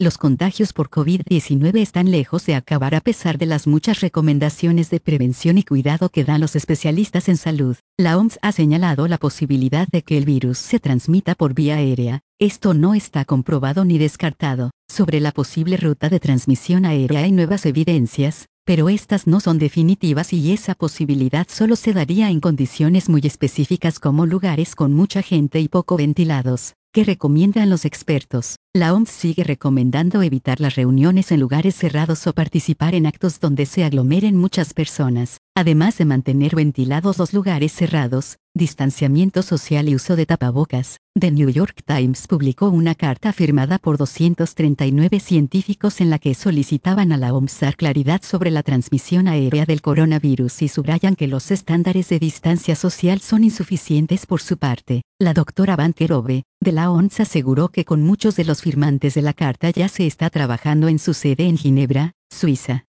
Los contagios por COVID-19 están lejos de acabar a pesar de las muchas recomendaciones de prevención y cuidado que dan los especialistas en salud. La OMS ha señalado la posibilidad de que el virus se transmita por vía aérea. Esto no está comprobado ni descartado. Sobre la posible ruta de transmisión aérea hay nuevas evidencias, pero estas no son definitivas y esa posibilidad solo se daría en condiciones muy específicas como lugares con mucha gente y poco ventilados. ¿Qué recomiendan los expertos? La OMS sigue recomendando evitar las reuniones en lugares cerrados o participar en actos donde se aglomeren muchas personas, además de mantener ventilados los lugares cerrados, distanciamiento social y uso de tapabocas. The New York Times publicó una carta firmada por 239 científicos en la que solicitaban a la OMS dar claridad sobre la transmisión aérea del coronavirus y subrayan que los estándares de distancia social son insuficientes por su parte. La doctora Van Kerkhove, de la OMS, aseguró que con muchos de los firmantes de la carta ya se está trabajando en su sede en Ginebra, Suiza.